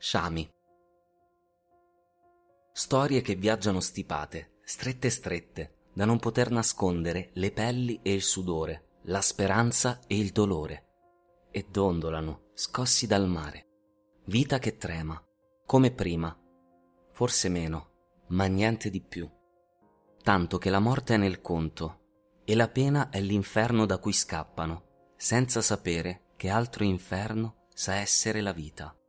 Sciami. Storie che viaggiano stipate, strette strette, da non poter nascondere le pelli e il sudore, la speranza e il dolore, e dondolano, scossi dal mare. Vita che trema, come prima, forse meno, ma niente di più. Tanto che la morte è nel conto, e la pena è l'inferno da cui scappano, senza sapere che altro inferno sa essere la vita.